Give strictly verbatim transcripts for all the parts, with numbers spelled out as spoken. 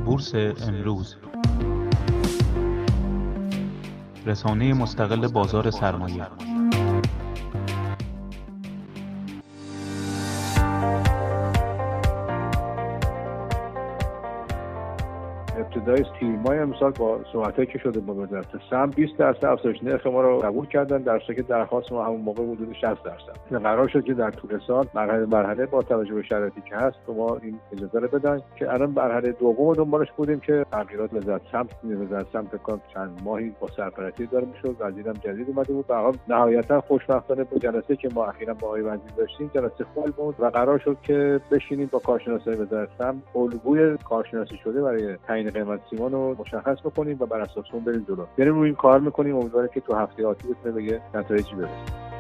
بورس امروز، رسانه مستقل بازار سرمایه. ابتدای تیر ماه امسال با صحبتایی که شده با وزارت سهم بیست درصد افزایش نرخ ما رو قبول کردن، در صورتی که درخواست ما همون موقع حدود شصت درصد. قرار شد که در طول سال مرحله مرحله با توجه به شرایطی که هست ما این اجازه رو بدن که الان مرحله دوم دنبالش بودیم که تغییرات وزارت سهم وزارت سهم فکر چند ماهی با سرپرستی داره میشد، وزیرم جدید اومده بود. به نهایتا خوشبختانه با جلسه که ما اخیراً با آقای وزیر داشتیم جلسه خوبی بود و قرار شد که بشینیم با کارشناسای وزارت سهم الگوی کارشناسی شده برای تعیین قیمت سیمان رو مشخص بکنیم و بر اساس اون بریم جلو. بریم روی این کار میکنیم، امیدوارم که تو هفته آتی بتونه به یه نتایجی برسه.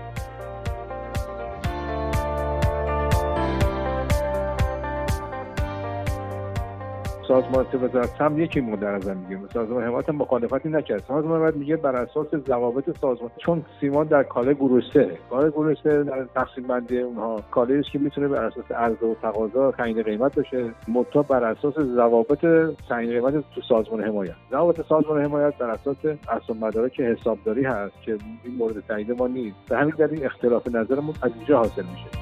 سازمان وزارت سهم یکی مورد نظر میگیره. سازمان حمایت مخالفتی نکرد. سازمان حمایت میگه بر اساس ضوابط سازمان، چون سیمان در کالا گروسه، کالا گروسه در تقسیم بندی اونها کالایی است که میتونه بر اساس عرضه و تقاضا تعیین قیمت بشه، مطابق بر اساس ضوابط تعیین قیمت تو سازمان حمایت. ضوابط سازمان حمایت بر اساس اسناد مدارک حسابداری هست که این مورد تایید ما نیست. به همین دلیل اختلاف نظرمون از اینجا حاصل میشه.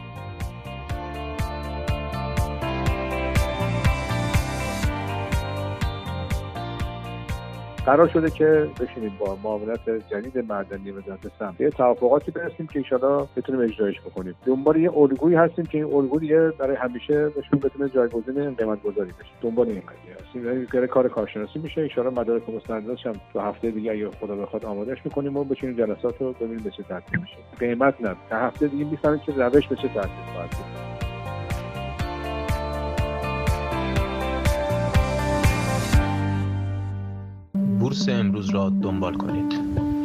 قرار شده که بشینیم با معاونت جدید معدنی وزارت سهم یه توافقاتی برسیم که ان شاءالله بتونیم اجرایش بکنیم. دنبال یه الگویی هستیم که این الگو دیگه برای همیشه بهشون بتونه جایگزین قیمت گذاری بشه. دنبال این قضیه هستیم. یعنی کار کار کارشناسی میشه. ان شاءالله مدارک مستنداتش هم تو هفته دیگه اگه خدا بخواد آمادهش میکنیم و بچینیم جلسات رو ببینیم به چه ترتیب میشه. قیمت نه تا هفته دیگه میفهمیم که روش به چه ترتیب خواهد بود. بورس امروز را دنبال کنید.